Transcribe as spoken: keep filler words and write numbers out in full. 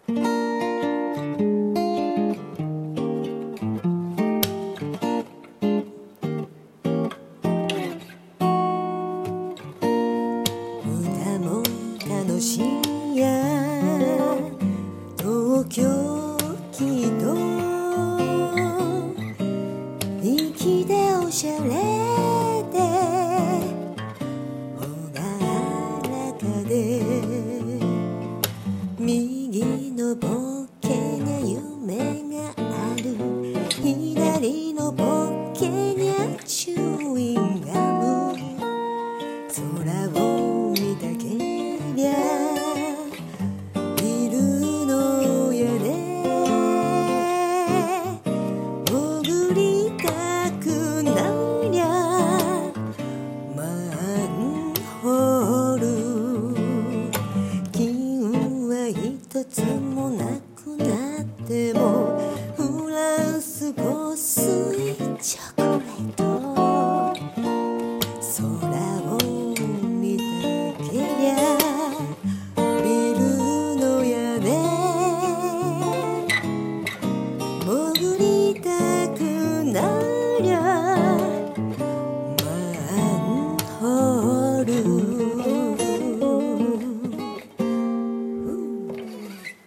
歌も楽しいや東京きっと粋でおしゃれで朗らかで右のポッケに夢がある左のポッケにチューインガム空を見たけりゃビルの屋根潜りたくなりゃマンホール金は一つもなくなってもフランス香水